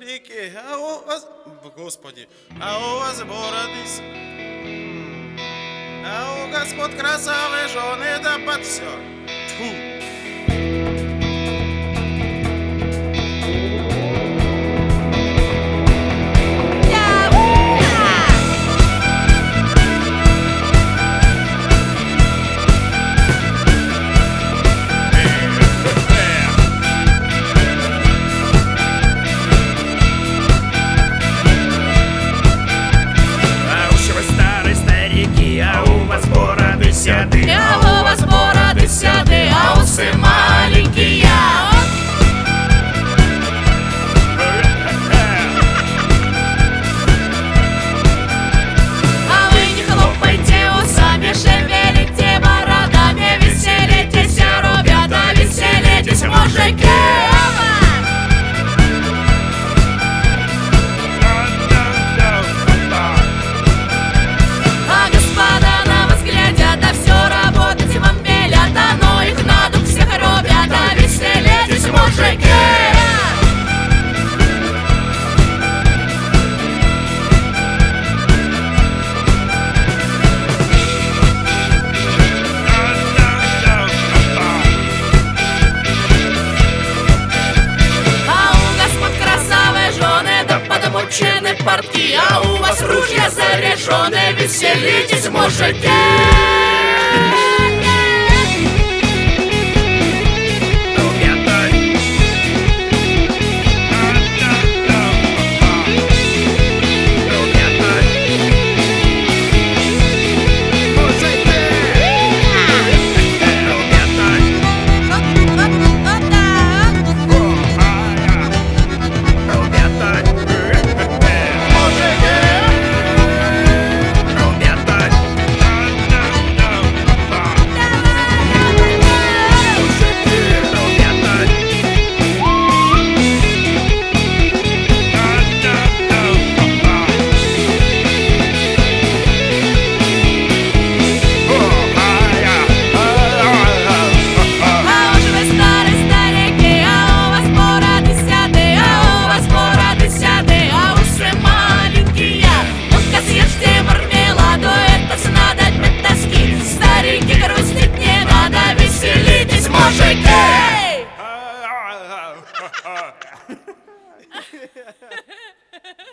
старики, а у вас, господи, а у вас бороды, а у господ красавые жены, да под все. Седы, а у вас бороды седы, а усы маленькие. А вы не хлопайте усами, шевелите бородами, веселитесь, ребята, веселитесь, мужики. Портки, а у вас ружья заряжены, веселитесь, мужики!